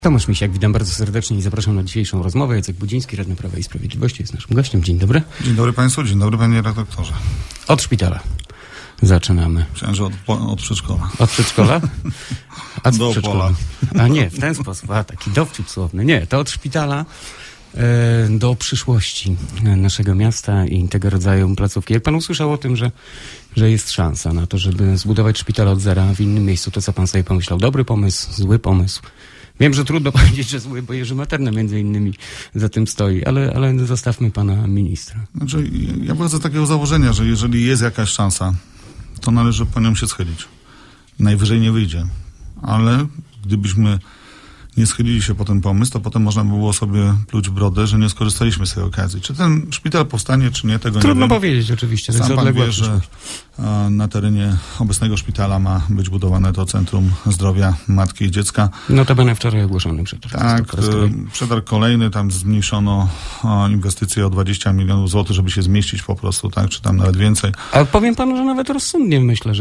Tomasz Misiak, witam bardzo serdecznie i zapraszam na dzisiejszą rozmowę. Jacek Budziński, radny Prawa i Sprawiedliwości, jest naszym gościem. Dzień dobry. Dzień dobry Państwu, dzień dobry Panie redaktorze. Od szpitala zaczynamy. Myślałem, że od przedszkola. Od przedszkola? A do pola. A nie, w ten sposób, taki dowcip słowny. Nie, to od szpitala do przyszłości naszego miasta i tego rodzaju placówki. Jak pan usłyszał o tym, że jest szansa na to, żeby zbudować szpital od zera w innym miejscu, to co pan sobie pomyślał? Dobry pomysł, zły pomysł? Wiem, że trudno powiedzieć, że zły, bo Jerzy Materna między innymi za tym stoi, ale zostawmy pana ministra. Znaczy, ja wychodzę z takiego założenia, że jeżeli jest jakaś szansa, to należy po nią się schylić. Najwyżej nie wyjdzie, ale gdybyśmy nie schylili się po ten pomysł, to potem można by było sobie pluć w brodę, że nie skorzystaliśmy z tej okazji. Czy ten szpital powstanie, czy nie, tego nie wiem. Trudno powiedzieć oczywiście. Sam pan wie, że na terenie obecnego szpitala ma być budowane to Centrum Zdrowia Matki i Dziecka. Notabene wczoraj ogłoszony przetarg. Tak, przetarg kolejny, tam zmniejszono inwestycje o 20 milionów złotych, żeby się zmieścić po prostu, tak, czy tam nawet więcej. A powiem panu, że nawet rozsądnie myślę,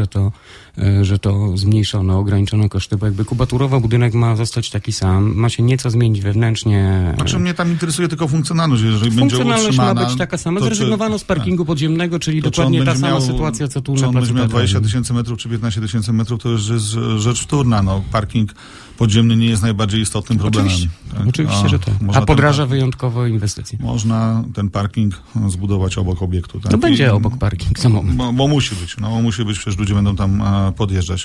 że to zmniejszono, ograniczono koszty, bo jakby kubaturowo budynek ma zostać taki sam, ma się nieco zmienić wewnętrznie. Znaczy mnie tam interesuje tylko funkcjonalność, jeżeli będzie utrzymana. Funkcjonalność ma być taka sama. Zrezygnowano z parkingu podziemnego, czyli dokładnie ta sama sytuacja, co tu na placu. Czy on będzie miał 20 tysięcy metrów, czy 15 tysięcy metrów, to już jest rzecz wtórna. No, parking podziemny nie jest najbardziej istotnym problemem. Oczywiście, że tak. A podraża wyjątkowo inwestycje. Można ten parking zbudować obok obiektu. Tak? To będzie obok parking, za moment. Bo musi być. No, musi być, przecież ludzie będą tam podjeżdżać.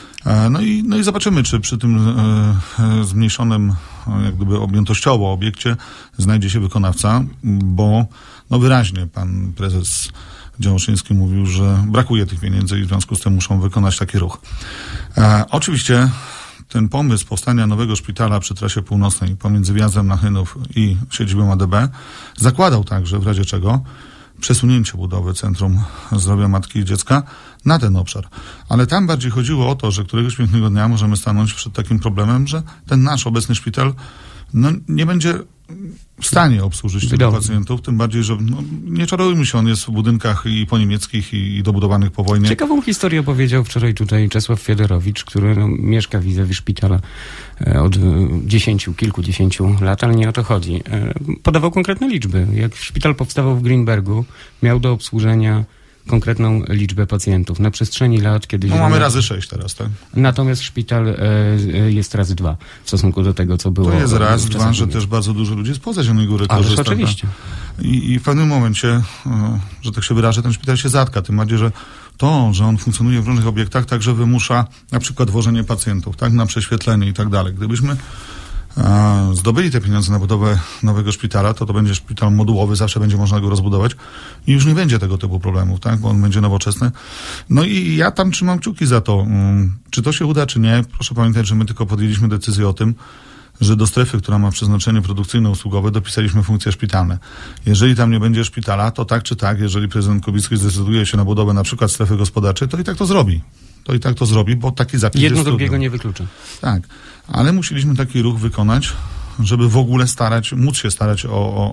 No i zobaczymy, czy przy tym zmniejszonym jak gdyby objętościowo obiekcie znajdzie się wykonawca, bo no wyraźnie pan prezes Działoszyński mówił, że brakuje tych pieniędzy i w związku z tym muszą wykonać taki ruch. Oczywiście ten pomysł powstania nowego szpitala przy trasie północnej pomiędzy wjazdem na Chynów i siedzibą ADB zakładał także, w razie czego, przesunięcie budowy Centrum Zdrowia Matki i Dziecka na ten obszar. Ale tam bardziej chodziło o to, że któregoś pięknego dnia możemy stanąć przed takim problemem, że ten nasz obecny szpital nie będzie w stanie obsłużyć tylu pacjentów, tym bardziej, że nie czarujmy się, on jest w budynkach i poniemieckich i dobudowanych po wojnie. Ciekawą historię opowiedział wczoraj tutaj Czesław Fiedorowicz, który mieszka vis-a-vis szpitala od kilkudziesięciu lat, ale nie o to chodzi. Podawał konkretne liczby. Jak szpital powstawał w Grünbergu, miał do obsłużenia konkretną liczbę pacjentów. Na przestrzeni lat, kiedy... mamy razy 6 teraz, tak? Natomiast szpital jest razy 2 w stosunku do tego, co było... To jest raz, dwa, że też bardzo dużo ludzi spoza Zielonej Góry korzysta. Oczywiście. I w pewnym momencie, że tak się wyrażę, ten szpital się zatka. Tym bardziej, że to, że on funkcjonuje w różnych obiektach, także wymusza na przykład wożenie pacjentów, tak, na prześwietlenie i tak dalej. Gdybyśmy zdobyli te pieniądze na budowę nowego szpitala, to będzie szpital modułowy, zawsze będzie można go rozbudować i już nie będzie tego typu problemów, tak, bo on będzie nowoczesny. No i ja tam trzymam kciuki za to. Czy to się uda, czy nie? Proszę pamiętać, że my tylko podjęliśmy decyzję o tym, że do strefy, która ma przeznaczenie produkcyjno-usługowe, dopisaliśmy funkcje szpitalne. Jeżeli tam nie będzie szpitala, to tak czy tak, jeżeli prezydent Kubicki zdecyduje się na budowę na przykład strefy gospodarczej, to i tak to zrobi. Bo taki zapis jedno jest drugiego nie wyklucza. Tak, ale musieliśmy taki ruch wykonać, żeby w ogóle móc się starać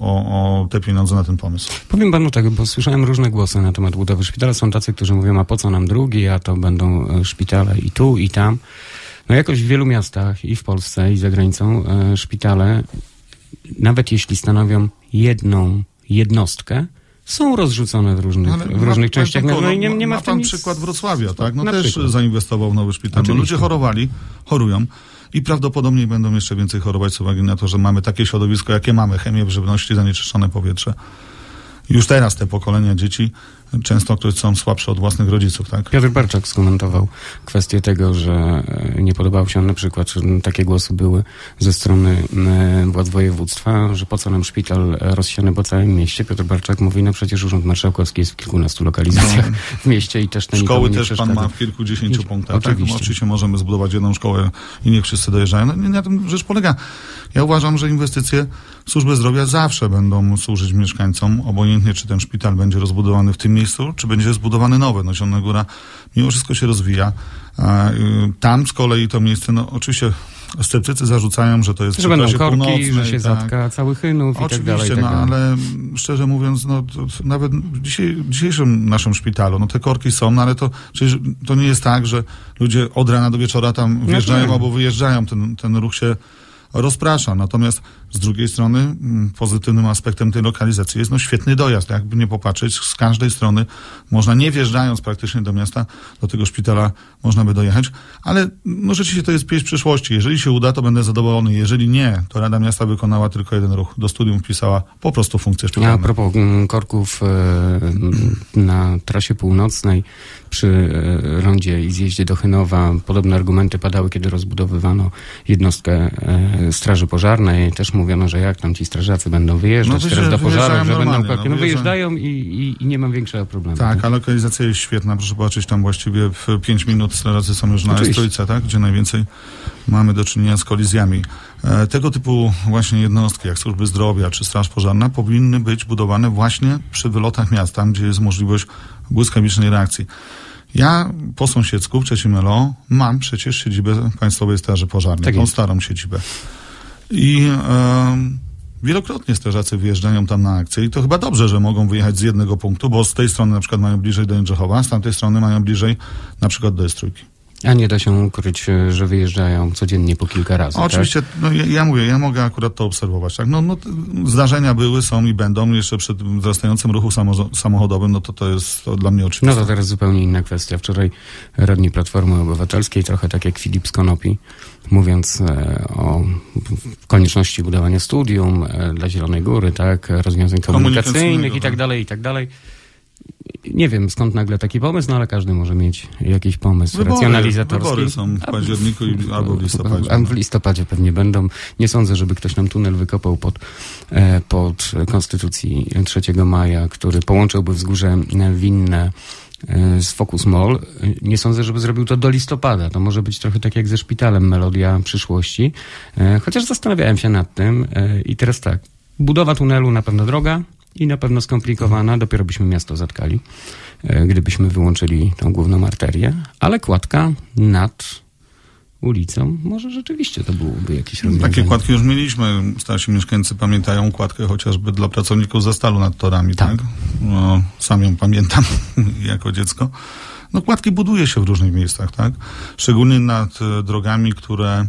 o te pieniądze na ten pomysł. Powiem panu tak, bo słyszałem różne głosy na temat budowy szpitala. Są tacy, którzy mówią, a po co nam drugi, a to będą szpitale i tu, i tam. No jakoś w wielu miastach i w Polsce, i za granicą szpitale, nawet jeśli stanowią jedną jednostkę, są rozrzucone w różnych częściach. No i nie ma w tym nic. Przykład Wrocławia, tak? Też zainwestował w nowy szpital. Ludzie chorują i prawdopodobnie będą jeszcze więcej chorować z uwagi na to, że mamy takie środowisko, jakie mamy, chemię w żywności, zanieczyszczone powietrze. Już teraz te pokolenia dzieci często są słabsze od własnych rodziców, tak? Piotr Barczak skomentował kwestię tego, że nie podobał się na przykład, że takie głosy były ze strony władz województwa, że po co nam szpital rozsiany po całym mieście. Piotr Barczak mówi, no przecież Urząd Marszałkowski jest w kilkunastu lokalizacjach w mieście i też to szkoły też pan ma w kilkudziesięciu punktach. Oczywiście. Tak? Oczywiście możemy zbudować jedną szkołę i niech wszyscy dojeżdżają. No, na tym rzecz polega. Ja uważam, że inwestycje służby zdrowia zawsze będą służyć mieszkańcom, obojętnie czy ten szpital będzie rozbudowany w tym miejscu, czy będzie zbudowany nowy. No Zielona Góra mimo wszystko się rozwija. Tam z kolei to miejsce, no oczywiście sceptycy zarzucają, że to jest... Że będą korki, że się zatka cały Chynów i tak dalej. Oczywiście, ale szczerze mówiąc, nawet w dzisiejszym naszym szpitalu, te korki są, ale przecież to nie jest tak, że ludzie od rana do wieczora tam wjeżdżają albo wyjeżdżają. Ten ruch się rozprasza. Natomiast z drugiej strony pozytywnym aspektem tej lokalizacji jest świetny dojazd. Jakby nie popatrzeć, z każdej strony można, nie wjeżdżając praktycznie do miasta, do tego szpitala można by dojechać, ale rzeczywiście to jest pieśń przyszłości. Jeżeli się uda, to będę zadowolony. Jeżeli nie, to Rada Miasta wykonała tylko jeden ruch. Do studium wpisała po prostu funkcję szpitalną. A propos korków na trasie północnej przy rondzie i zjeździe do Chynowa, podobne argumenty padały, kiedy rozbudowywano jednostkę Straży Pożarnej. Też mówiono, że jak tam ci strażacy będą wyjeżdżać teraz do pożarów, że będą korki. Wyjeżdżają i nie mam większego problemu. Tak, a lokalizacja jest świetna. Proszę zobaczyć, tam właściwie w 5 minut strażacy są już na Trójce, tak? Gdzie najwięcej mamy do czynienia z kolizjami. Tego typu właśnie jednostki, jak służby zdrowia czy Straż Pożarna, powinny być budowane właśnie przy wylotach miast, tam gdzie jest możliwość błyskawicznej reakcji. Ja po sąsiedzku w Trzecim-Elo mam przecież siedzibę Państwowej Straży Pożarnej, tak tą jest. starą siedzibę. I wielokrotnie strażacy wyjeżdżają tam na akcję i to chyba dobrze, że mogą wyjechać z jednego punktu, bo z tej strony na przykład mają bliżej do Jędrzechowa, z tamtej strony mają bliżej na przykład do Estrójki. A nie da się ukryć, że wyjeżdżają codziennie po kilka razy. Oczywiście, tak? Ja mówię, ja mogę akurat to obserwować. Tak? Zdarzenia były, są i będą. Jeszcze przed wzrastającym ruchu samochodowym, to jest dla mnie oczywiste. No to teraz zupełnie inna kwestia. Wczoraj radni Platformy Obywatelskiej, trochę tak jak Filip z Konopi, mówiąc o konieczności budowania studium dla Zielonej Góry, tak, rozwiązań komunikacyjnych i tak dalej. Nie wiem, skąd nagle taki pomysł, ale każdy może mieć jakiś pomysł racjonalizatorski. Wybory są w październiku albo w listopadzie. A w listopadzie pewnie będą. Nie sądzę, żeby ktoś nam tunel wykopał pod Konstytucji 3 maja, który połączyłby Wzgórze Winne z Focus Mall. Nie sądzę, żeby zrobił to do listopada. To może być trochę tak jak ze szpitalem, melodia przyszłości. Chociaż zastanawiałem się nad tym i teraz tak. Budowa tunelu na pewno droga i na pewno skomplikowana. Dopiero byśmy miasto zatkali, gdybyśmy wyłączyli tą główną arterię. Ale kładka nad ulicą, może rzeczywiście to byłoby jakieś rozwiązanie. Takie kładki już mieliśmy. Starsi mieszkańcy pamiętają kładkę chociażby dla pracowników Zastalu nad torami, tak? No, sam ją pamiętam jako dziecko. Kładki buduje się w różnych miejscach, tak? Szczególnie nad drogami, które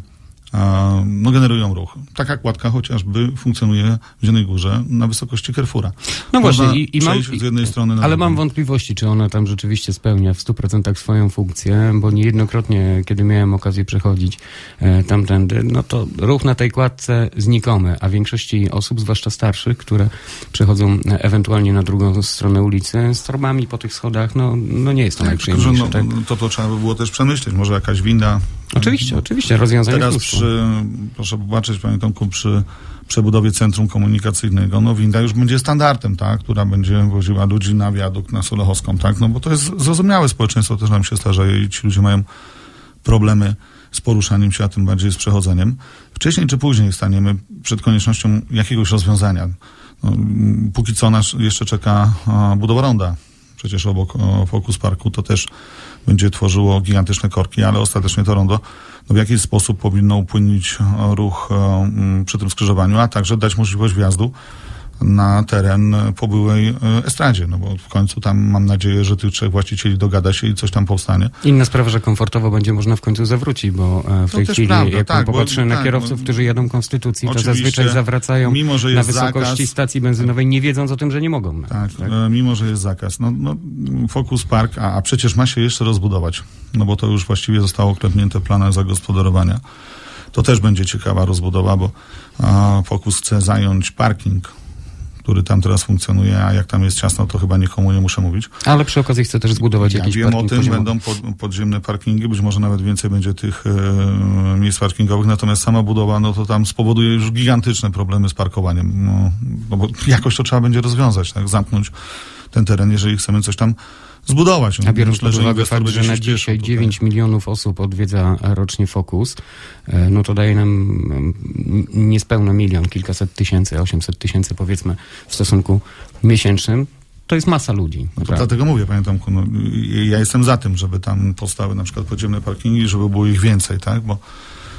generują ruch. Taka kładka chociażby funkcjonuje w Zielonej Górze na wysokości Carrefoura. No można właśnie, i mam, z jednej strony na ale drugą. mam wątpliwości, czy ona tam rzeczywiście spełnia w 100% swoją funkcję, bo niejednokrotnie, kiedy miałem okazję przechodzić tamtędy, to ruch na tej kładce znikomy, a większości osób, zwłaszcza starszych, które przechodzą ewentualnie na drugą stronę ulicy, z torbami po tych schodach, nie jest to najprzyjemniejsze. Tak? To trzeba by było też przemyśleć. Może jakaś winda. Oczywiście, rozwiązanie teraz proszę popatrzeć, panie Tomku, przy przebudowie centrum komunikacyjnego, winda już będzie standardem, tak, która będzie woziła ludzi na wiadukt, na Solechowską, tak, bo to jest zrozumiałe, społeczeństwo też nam się starzeje i ci ludzie mają problemy z poruszaniem się, a tym bardziej z przechodzeniem. Wcześniej czy później staniemy przed koniecznością jakiegoś rozwiązania. Póki co nas jeszcze czeka budowa ronda. Przecież obok Focus Parku to też będzie tworzyło gigantyczne korki, ale ostatecznie to rondo w jakiś sposób powinno upłynnić ruch przy tym skrzyżowaniu, a także dać możliwość wjazdu na teren po byłej estradzie, bo w końcu tam mam nadzieję, że tych 3 właścicieli dogada się i coś tam powstanie. Inna sprawa, że komfortowo będzie można w końcu zawrócić, bo w tej chwili, prawda, jak popatrzę na kierowców, którzy jadą Konstytucji, to zazwyczaj zawracają na wysokości stacji benzynowej, nie wiedząc o tym, że nie mogą. Tak, mimo że jest zakaz. Focus Park, a przecież ma się jeszcze rozbudować, bo to już właściwie zostało klepnięte w planach zagospodarowania. To też będzie ciekawa rozbudowa, bo Focus chce zająć parking, który tam teraz funkcjonuje, a jak tam jest ciasno, to chyba nikomu nie muszę mówić. Ale przy okazji chcę też zbudować jakiś parking. Ja wiem o tym, będą podziemne parkingi, być może nawet więcej będzie tych miejsc parkingowych, natomiast sama budowa, to tam spowoduje już gigantyczne problemy z parkowaniem. Bo jakoś to trzeba będzie rozwiązać, tak? Zamknąć ten teren, jeżeli chcemy coś tam zbudować. A biorąc pod uwagę fakt, że na dzisiaj 9 milionów osób odwiedza rocznie Focus, to daje nam niespełna 1 000 000, kilkaset tysięcy, 800 tysięcy powiedzmy w stosunku miesięcznym. To jest masa ludzi. Dlatego mówię, panie Tomku, ja jestem za tym, żeby tam powstały na przykład podziemne parkingi, żeby było ich więcej, tak? Bo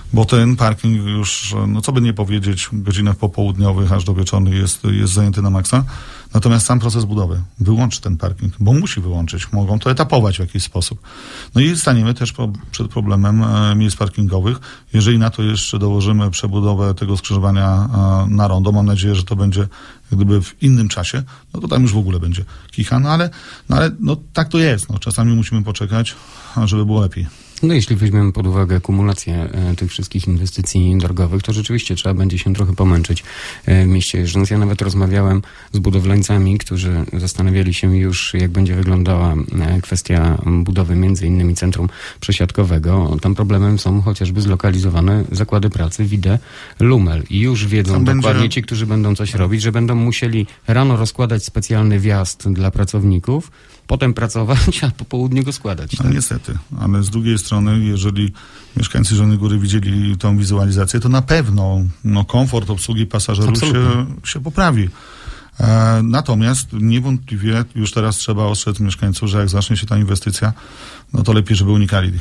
bo ten parking już, no co by nie powiedzieć, w godzinach popołudniowych aż do wieczornych jest zajęty na maksa. Natomiast sam proces budowy wyłączy ten parking, bo musi wyłączyć. Mogą to etapować w jakiś sposób. No i staniemy też przed problemem miejsc parkingowych. Jeżeli na to jeszcze dołożymy przebudowę tego skrzyżowania na rondo, mam nadzieję, że to będzie jak gdyby w innym czasie, no to tam już w ogóle będzie kicha. No ale tak to jest. No, czasami musimy poczekać, żeby było lepiej. No jeśli weźmiemy pod uwagę kumulację tych wszystkich inwestycji drogowych, to rzeczywiście trzeba będzie się trochę pomęczyć w mieście jeżdżąc. Ja nawet rozmawiałem z budowlańcami, którzy zastanawiali się już, jak będzie wyglądała kwestia budowy między innymi centrum przesiadkowego. Tam problemem są chociażby zlokalizowane zakłady pracy Wide Lumel i już wiedzą dokładnie ci, którzy będą coś robić, że będą musieli rano rozkładać specjalny wjazd dla pracowników, potem pracować, a po południu go składać. No niestety, ale z drugiej strony, jeżeli mieszkańcy Zielonej Góry widzieli tą wizualizację, to na pewno komfort obsługi pasażerów się poprawi. Natomiast niewątpliwie już teraz trzeba ostrzec mieszkańców, że jak zacznie się ta inwestycja, no to lepiej, żeby unikali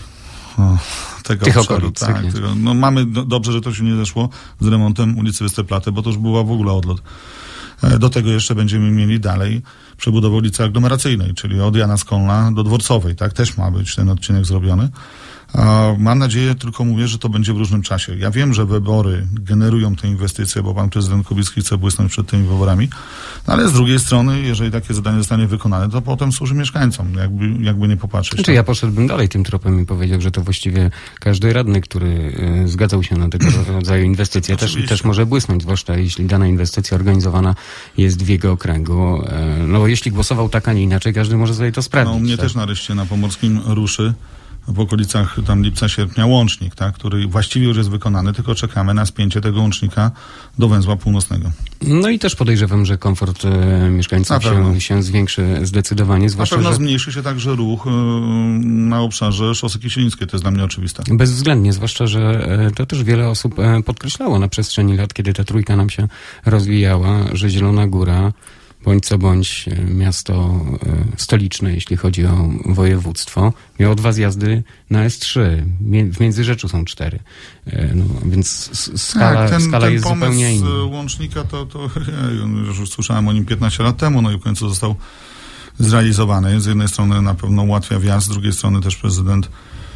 tych okolic. Tak, mamy dobrze, że to się nie zeszło z remontem ulicy Westerplatte, bo to już była w ogóle odlot. Do tego jeszcze będziemy mieli dalej przebudowę ulicy aglomeracyjnej, czyli od Jana Skolna do Dworcowej, tak? Też ma być ten odcinek zrobiony. Mam nadzieję, tylko mówię, że to będzie w różnym czasie. Ja wiem, że wybory generują te inwestycje, bo pan prezydent Kubicki chce błysnąć przed tymi wyborami, ale z drugiej strony, jeżeli takie zadanie zostanie wykonane, to potem służy mieszkańcom, jakby nie popatrzeć. Znaczy, ja poszedłbym dalej tym tropem i powiedział, że to właściwie każdy radny, który zgadzał się na tego rodzaju inwestycje, też może błysnąć, zwłaszcza jeśli dana inwestycja organizowana jest w jego okręgu. No bo jeśli głosował tak, a nie inaczej, każdy może sobie to sprawdzić. No mnie też nareszcie na Pomorskim ruszy w okolicach tam lipca, sierpnia łącznik, tak, który właściwie już jest wykonany, tylko czekamy na spięcie tego łącznika do węzła północnego. No i też podejrzewam, że komfort mieszkańców się zwiększy zdecydowanie. Zwłaszcza, na pewno zmniejszy się także ruch na obszarze Szosy Kisielińskiej, to jest dla mnie oczywiste. Bezwzględnie, zwłaszcza, że to też wiele osób podkreślało na przestrzeni lat, kiedy ta trójka nam się rozwijała, że Zielona Góra bądź co bądź miasto stoliczne, jeśli chodzi o województwo, miało 2 zjazdy na S3. W Międzyrzeczu są 4. No, więc skala jest zupełnie inna. Ten łącznika to już słyszałem o nim 15 lat temu, no i w końcu został zrealizowany. Z jednej strony na pewno ułatwia wjazd, z drugiej strony też prezydent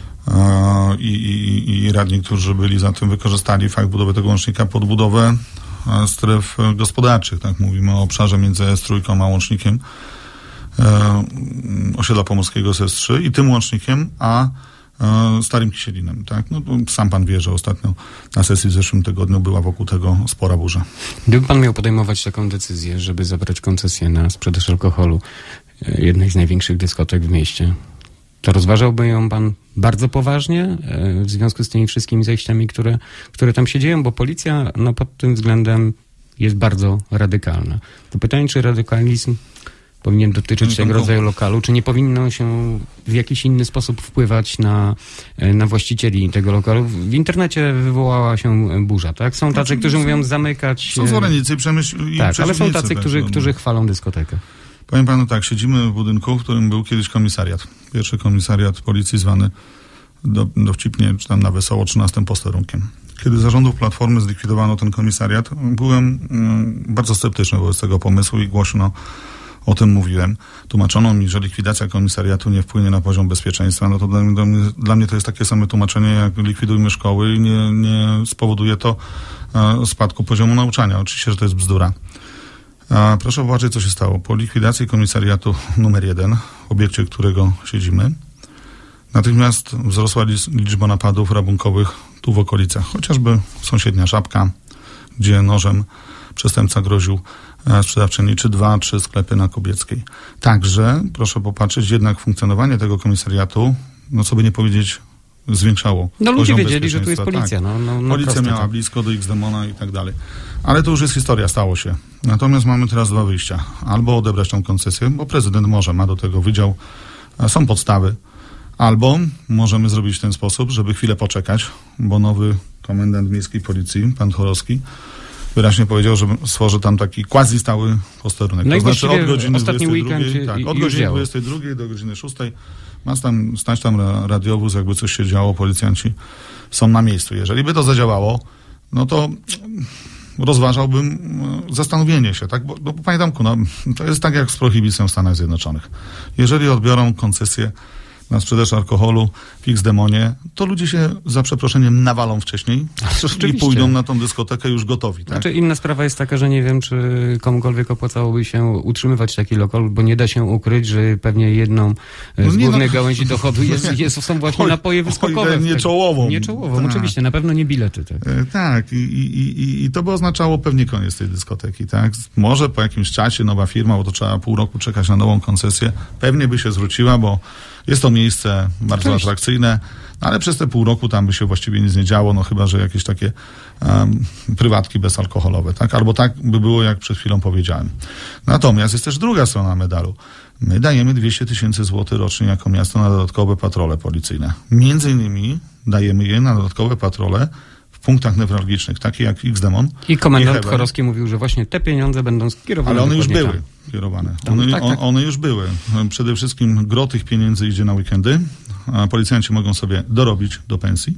i radni, którzy byli za tym, wykorzystali fakt budowy tego łącznika pod budowę stref gospodarczych, tak? Mówimy o obszarze między S3 a łącznikiem osiedla pomorskiego z S3 i tym łącznikiem, a Starym Kisielinem, tak? No sam pan wie, że ostatnio na sesji w zeszłym tygodniu była wokół tego spora burza. Gdyby pan miał podejmować taką decyzję, żeby zabrać koncesję na sprzedaż alkoholu jednej z największych dyskotek w mieście, to rozważałby ją pan bardzo poważnie w związku z tymi wszystkimi zajściami, które tam się dzieją, bo policja pod tym względem jest bardzo radykalna. To pytanie, czy radykalizm powinien dotyczyć tego rodzaju lokalu, czy nie powinno się w jakiś inny sposób wpływać na właścicieli tego lokalu? W internecie wywołała się burza, tak? Są tacy, którzy mówią zamykać... Są zwolennicy i tak, ale są tacy, którzy chwalą dyskotekę. Powiem panu tak, siedzimy w budynku, w którym był kiedyś komisariat. Pierwszy komisariat policji zwany dowcipnie, czy tam na wesoło 13 posterunkiem. Kiedy za rządów Platformy zlikwidowano ten komisariat, byłem bardzo sceptyczny wobec tego pomysłu i głośno o tym mówiłem. Tłumaczono mi, że likwidacja komisariatu nie wpłynie na poziom bezpieczeństwa. No to dla mnie to jest takie same tłumaczenie, jak likwidujmy szkoły i nie spowoduje to spadku poziomu nauczania. Oczywiście, że to jest bzdura. Proszę zobaczyć, co się stało. Po likwidacji komisariatu numer 1, w obiekcie którego siedzimy, natychmiast wzrosła liczba napadów rabunkowych tu w okolicach. Chociażby sąsiednia Żabka, gdzie nożem przestępca groził sprzedawczyni, czy 2-3 sklepy na Kubieckiej. Także, proszę popatrzeć, jednak funkcjonowanie tego komisariatu, no co by nie powiedzieć, zwiększało. No ludzie wiedzieli, że tu jest policja. Tak. Policja miała blisko do X-Demona i tak dalej. Ale to już jest historia, stało się. Natomiast mamy teraz 2 wyjścia. Albo odebrać tą koncesję, bo prezydent ma do tego wydział, są podstawy. Albo możemy zrobić w ten sposób, żeby chwilę poczekać, bo nowy komendant miejskiej policji, pan Chorowski, wyraźnie powiedział, że stworzy tam taki quasi-stały posterunek. No to znaczy od godziny 22, od godziny 22 do godziny 6 ma stać tam radiowóz, jakby coś się działo, policjanci są na miejscu. Jeżeli by to zadziałało, no to rozważałbym zastanowienie się, tak? Bo panie Tomku, no, to jest tak jak z prohibicją w Stanach Zjednoczonych. Jeżeli odbiorą koncesję na sprzedaż alkoholu w X-Demonie, to ludzie się za przeproszeniem nawalą wcześniej i pójdą na tą dyskotekę już gotowi. Tak? Znaczy inna sprawa jest taka, że nie wiem, czy komukolwiek opłacałoby się utrzymywać taki lokal, bo nie da się ukryć, że pewnie jedną z głównych gałęzi dochodu są właśnie napoje wyskokowe. Nie czołową. Nie czołową, oczywiście, na pewno nie bilety. Tak, tak. I to by oznaczało pewnie koniec tej dyskoteki. Tak? Może po jakimś czasie nowa firma, bo to trzeba pół roku czekać na nową koncesję, pewnie by się zwróciła, bo jest to miejsce bardzo atrakcyjne, ale przez te pół roku tam by się właściwie nic nie działo, no chyba że jakieś takie prywatki bezalkoholowe, tak? Albo tak by było, jak przed chwilą powiedziałem. Natomiast jest też druga strona medalu. My dajemy 200 000 złotych rocznie jako miasto na dodatkowe patrole policyjne. Między innymi dajemy je na dodatkowe patrole w punktach newralgicznych, takie jak X-Demon. I komendant Chorowski mówił, że właśnie te pieniądze będą skierowane. Ale one już były kierowane. One już były. Przede wszystkim gro tych pieniędzy idzie na weekendy. Policjanci mogą sobie dorobić do pensji.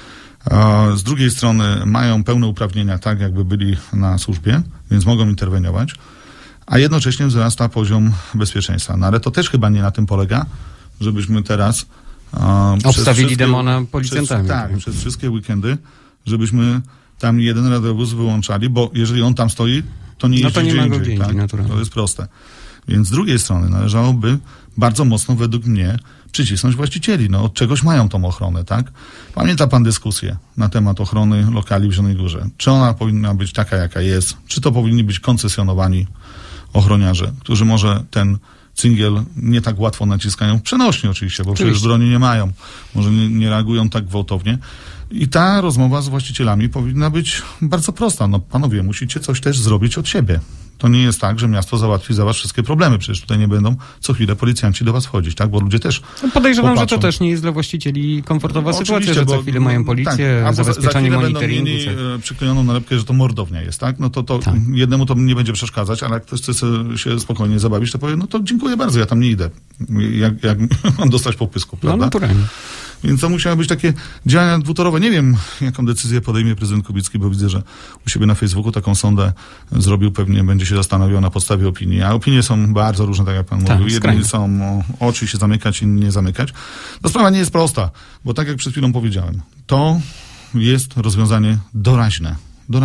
Z drugiej strony mają pełne uprawnienia, tak jakby byli na służbie, więc mogą interweniować. A jednocześnie wzrasta poziom bezpieczeństwa. No ale to też chyba nie na tym polega, żebyśmy teraz obstawili demona policjantami. Przez wszystkie weekendy, żebyśmy tam jeden radiowóz wyłączali, bo jeżeli on tam stoi, to nie jeździ gdzie indziej. To jest proste. Więc z drugiej strony należałoby bardzo mocno według mnie przycisnąć właścicieli. No, od czegoś mają tą ochronę, tak? Pamięta pan dyskusję na temat ochrony lokali w Zielonej Górze? Czy ona powinna być taka, jaka jest? Czy to powinni być koncesjonowani ochroniarze, którzy może ten cyngiel nie tak łatwo naciskają, przenośnie oczywiście, bo przecież broni nie mają, może nie reagują tak gwałtownie. I ta rozmowa z właścicielami powinna być bardzo prosta. No panowie, musicie coś też zrobić od siebie. To nie jest tak, że miasto załatwi za was wszystkie problemy. Przecież tutaj nie będą co chwilę policjanci do was wchodzić, tak? Bo ludzie też podejrzewam, że to też nie jest dla właścicieli komfortowa sytuacja, że co chwilę mają policję, zabezpieczanie monitoringu. Będą mieli przyklejoną nalepkę, że to mordownia jest, tak? No to jednemu to nie będzie przeszkadzać, ale jak ktoś chce się spokojnie zabawić, to powie, no to dziękuję bardzo, ja tam nie idę. Jak mam dostać po pysku, prawda? No naturalnie. Więc to musiały być takie działania dwutorowe. Nie wiem, jaką decyzję podejmie prezydent Kubicki, bo widzę, że u siebie na Facebooku taką sondę zrobił, pewnie będzie się zastanawiał na podstawie opinii. A opinie są bardzo różne, tak jak pan mówił. Jedni są oczy się zamykać, inni nie zamykać. No sprawa nie jest prosta, bo tak jak przed chwilą powiedziałem, to jest rozwiązanie doraźne.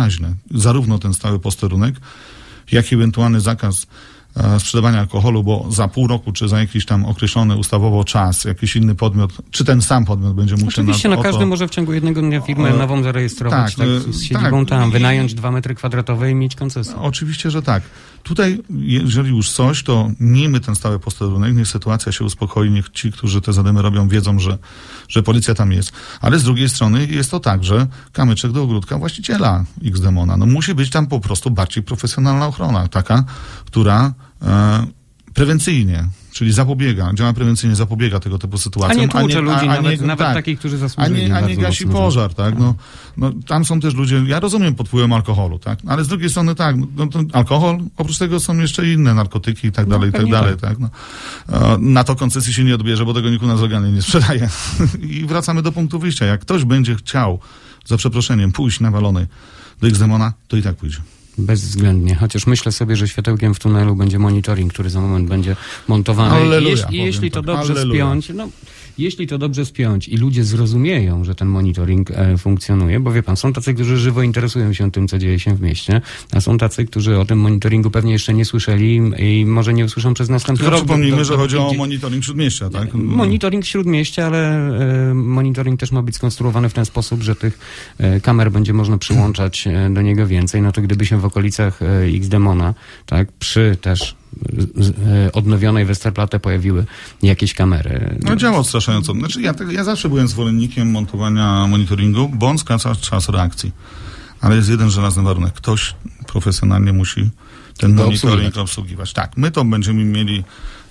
Zarówno ten stały posterunek, jak i ewentualny zakaz sprzedawania alkoholu, bo za pół roku, czy za jakiś tam określony ustawowo czas, jakiś inny podmiot, czy ten sam podmiot będzie musiał... Oczywiście, każdy może w ciągu jednego dnia firmę nową zarejestrować, z siedzibą tam, wynająć 2 metry kwadratowe i mieć koncesję. Oczywiście, że tak. Tutaj, jeżeli już coś, to miejmy ten stały posterunek, niech sytuacja się uspokoi, niech ci, którzy te zadymy robią, wiedzą, że policja tam jest. Ale z drugiej strony jest to także kamyczek do ogródka właściciela X-Demona. No musi być tam po prostu bardziej profesjonalna ochrona, taka, która prewencyjnie, czyli działa prewencyjnie, zapobiega tego typu sytuacjom. A nie tłucze ludzi, nawet takich, którzy zasłużyli. A nie gasi pożar, tak? No, tam są też ludzie, ja rozumiem pod wpływem alkoholu, tak? Ale z drugiej strony tak, alkohol, oprócz tego są jeszcze inne narkotyki i tak dalej, tak? Na to koncesji się nie odbierze, bo tego nikt u nas legalnie nie sprzedaje. I wracamy do punktu wyjścia. Jak ktoś będzie chciał, za przeproszeniem, pójść nawalony do X-Demona, to i tak pójdzie. Bezwzględnie, chociaż myślę sobie, że światełkiem w tunelu będzie monitoring, który za moment będzie montowany. Jeśli to dobrze spiąć, jeśli to dobrze spiąć i ludzie zrozumieją, że ten monitoring funkcjonuje, bo wie pan, są tacy, którzy żywo interesują się tym, co dzieje się w mieście, a są tacy, którzy o tym monitoringu pewnie jeszcze nie słyszeli i może nie usłyszą przez następny rok. Przypomnijmy, że chodzi o monitoring Śródmieścia, tak? Monitoring Śródmieścia, ale monitoring też ma być skonstruowany w ten sposób, że tych kamer będzie można przyłączać do niego więcej. No to gdyby się w okolicach X-Demona, tak, przy też odnowionej Westerplatte pojawiły jakieś kamery. No działa odstraszająco. Znaczy ja zawsze byłem zwolennikiem montowania monitoringu, bo on skraca czas reakcji. Ale jest jeden żelazny warunek. Ktoś profesjonalnie musi ten monitoring obsługiwać. Tak, my to będziemy mieli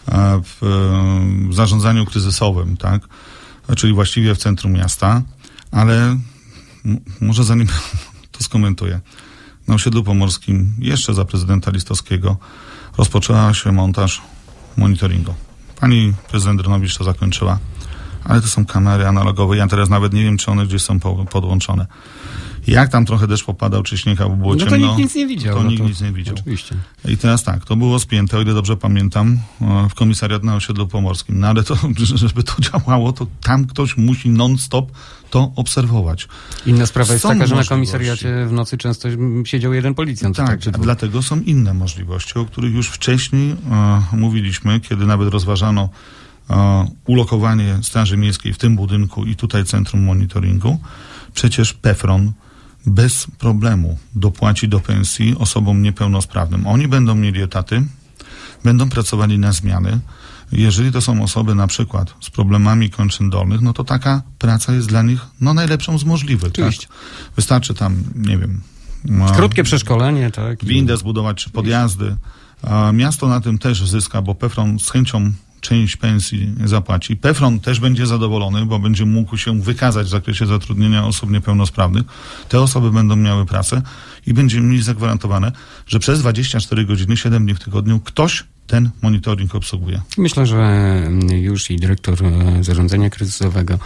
w zarządzaniu kryzysowym, tak? Czyli właściwie w centrum miasta, ale może zanim to skomentuję. Na osiedlu pomorskim jeszcze za prezydenta Listowskiego rozpoczęła się montaż monitoringu. Pani prezydent Drnowicz to zakończyła. ale to są kamery analogowe. Ja teraz nawet nie wiem, czy one gdzieś są podłączone. Jak tam trochę deszcz popadał, czy śnieg, albo było ciemno, to nikt nic nie widział. Nikt nic nie widział. Oczywiście. I teraz tak, to było spięte, o ile dobrze pamiętam, w komisariat na osiedlu pomorskim. No ale to, żeby to działało, to tam ktoś musi non-stop to obserwować. Inna sprawa jest taka, że na możliwości. komisariacie w nocy często siedział jeden policjant. Tak, dlatego są inne możliwości, o których już wcześniej mówiliśmy, kiedy nawet rozważano ulokowanie Straży Miejskiej w tym budynku i tutaj Centrum Monitoringu. Przecież PFRON bez problemu dopłaci do pensji osobom niepełnosprawnym. Oni będą mieli etaty, będą pracowali na zmiany. Jeżeli to są osoby na przykład z problemami kończyn dolnych, no to taka praca jest dla nich najlepszą z możliwych. Oczywiście. Tak? Wystarczy tam, nie wiem... krótkie przeszkolenie, tak. Windę zbudować, czy podjazdy. Miasto na tym też zyska, bo PFRON z chęcią część pensji zapłaci. PFRON też będzie zadowolony, bo będzie mógł się wykazać w zakresie zatrudnienia osób niepełnosprawnych. Te osoby będą miały pracę i będziemy mieli zagwarantowane, że przez 24 godziny, 7 dni w tygodniu ktoś ten monitoring obsługuje. Myślę, że już i dyrektor zarządzania kryzysowego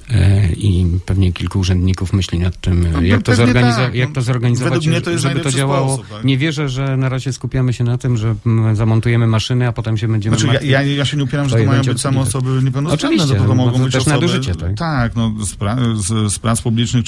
i pewnie kilku urzędników myśli nad tym, jak to zorganizować, według mnie to jest żeby to działało. Sposób, tak? Nie wierzę, że na razie skupiamy się na tym, że zamontujemy maszyny, a potem się będziemy... Ja się nie upieram, że to mają być same osoby niepełnosprawne. Oczywiście, to mogą być też osoby, nadużycie. Tak, z prac publicznych,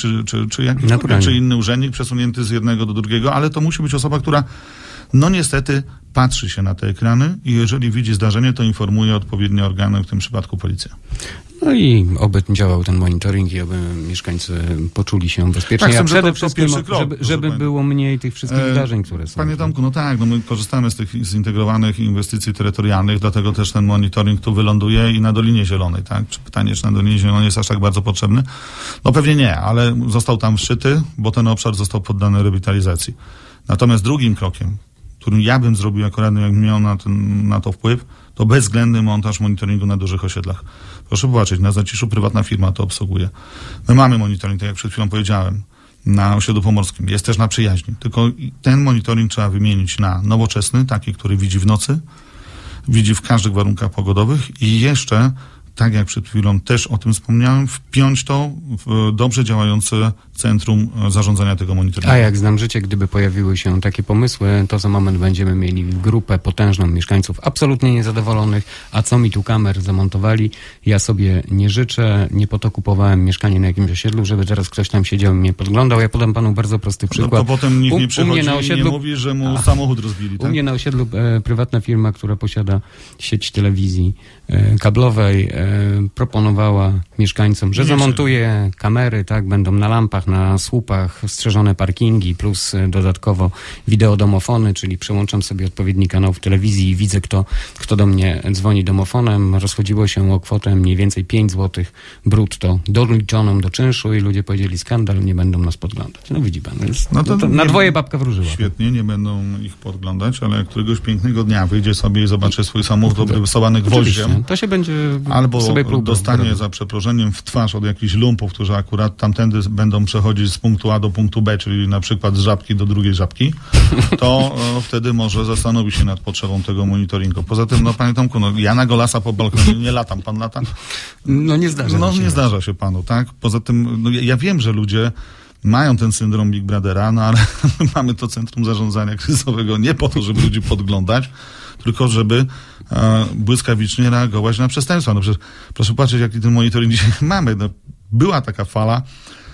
czy inny urzędnik przesunięty z jednego do drugiego, ale to musi być osoba, która niestety patrzy się na te ekrany i jeżeli widzi zdarzenie, to informuje odpowiednie organy, w tym przypadku policja. No i oby działał ten monitoring i oby mieszkańcy poczuli się bezpiecznie, tak, a przede wszystkim, żeby było mniej tych wszystkich zdarzeń, które są. Panie Tomku, my korzystamy z tych zintegrowanych inwestycji terytorialnych, dlatego też ten monitoring tu wyląduje i na Dolinie Zielonej, tak? Czy pytanie, czy na Dolinie Zielonej jest aż tak bardzo potrzebny? No pewnie nie, ale został tam wszyty, bo ten obszar został poddany rewitalizacji. Natomiast drugim krokiem, którym ja bym zrobił jako radny, jakbym miał na to wpływ, to bezwzględny montaż monitoringu na dużych osiedlach. Proszę popatrzeć, na Zaciszu prywatna firma to obsługuje. My mamy monitoring, tak jak przed chwilą powiedziałem, na osiedlu pomorskim. Jest też na Przyjaźni. Tylko ten monitoring trzeba wymienić na nowoczesny, taki, który widzi w nocy, widzi w każdych warunkach pogodowych i jeszcze, tak jak przed chwilą też o tym wspomniałem, wpiąć to w dobrze działające centrum zarządzania tego monitoringu. A jak znam życie, gdyby pojawiły się takie pomysły, to za moment będziemy mieli grupę potężną mieszkańców absolutnie niezadowolonych, a co mi tu kamer zamontowali, ja sobie nie życzę, nie po to kupowałem mieszkanie na jakimś osiedlu, żeby teraz ktoś tam siedział i mnie podglądał. Ja podam panu bardzo prosty przykład. No to potem nikt nie przychodzi i nie mówi, że mu samochód rozbili. Tak? U mnie na osiedlu prywatna firma, która posiada sieć telewizji kablowej, proponowała mieszkańcom, że zamontuje kamery, tak, będą na lampach, na słupach, strzeżone parkingi, plus dodatkowo wideodomofony, czyli przełączam sobie odpowiedni kanał w telewizji i widzę, kto do mnie dzwoni domofonem. Rozchodziło się o kwotę mniej więcej 5 zł brutto doliczoną do czynszu i ludzie powiedzieli, skandal, nie będą nas podglądać. No widzi pan, na dwoje babka wróżyła. Świetnie, nie będą ich podglądać, ale jak któregoś pięknego dnia wyjdzie sobie i zobaczy swój samochód obrysowany gwoździem, to się będzie albo sobie dostanie za przeproszeniem w twarz od jakichś lumpów, którzy akurat tamtędy będą przechodzić z punktu A do punktu B, czyli na przykład z Żabki do drugiej Żabki, to wtedy może zastanowi się nad potrzebą tego monitoringu. Poza tym, panie Tomku, ja na golasa po balkonie nie latam. Pan lata? Nie zdarza się. Nie zdarza się panu, tak? Poza tym, ja wiem, że ludzie mają ten syndrom Big Brothera, ale mamy to Centrum Zarządzania Kryzysowego nie po to, żeby ludzi podglądać, tylko żeby błyskawicznie reagować na przestępstwa. Przecież, proszę patrzeć, jaki ten monitoring dzisiaj mamy. Była taka fala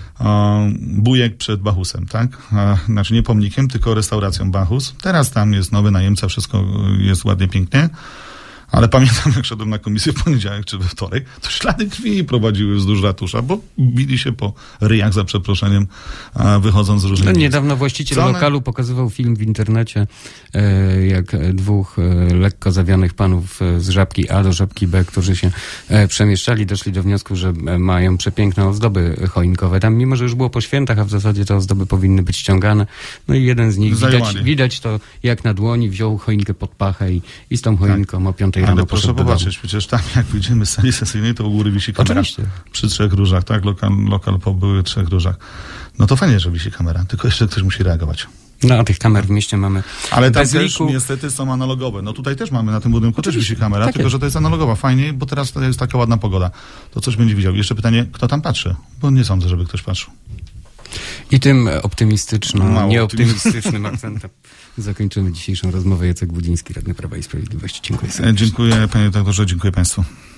bujek przed Bachusem, tak? Znaczy nie pomnikiem, tylko restauracją Bachus. Teraz tam jest nowy najemca, wszystko jest ładnie, pięknie. Ale pamiętam, jak szedłem na komisję w poniedziałek czy we wtorek, to ślady krwi prowadziły wzdłuż ratusza, bo bili się po ryjach, za przeproszeniem, wychodząc z różnych miejsc. Niedawno właściciel lokalu pokazywał film w internecie, jak dwóch lekko zawianych panów z Żabki A do Żabki B, którzy się przemieszczali, doszli do wniosku, że mają przepiękne ozdoby choinkowe. Tam, mimo że już było po świętach, a w zasadzie te ozdoby powinny być ściągane. No i jeden z nich, widać to jak na dłoni, wziął choinkę pod pachę i z tą choinką o 5 rano proszę popatrzeć, przecież tam jak wyjdziemy z sali sesyjnej, to u góry wisi kamera. Oczywiście. Przy 3 różach, tak? Lokal po były 3 różach. No to fajnie, że wisi kamera, tylko jeszcze ktoś musi reagować. No, a tych kamer w mieście mamy Ale tam bez też liku. niestety są analogowe. No tutaj też mamy, na tym budynku też wisi kamera, tak tylko jest. że to jest analogowa. Fajnie, bo teraz to jest taka ładna pogoda. To coś będzie widział. Jeszcze pytanie, kto tam patrzy? Bo nie sądzę, żeby ktoś patrzył. I tym Mało nieoptymistycznym akcentem zakończymy dzisiejszą rozmowę. Jacek Budziński, radny Prawa i Sprawiedliwości. Dziękuję serdecznie. Dziękuję panie doktorze, dziękuję państwu.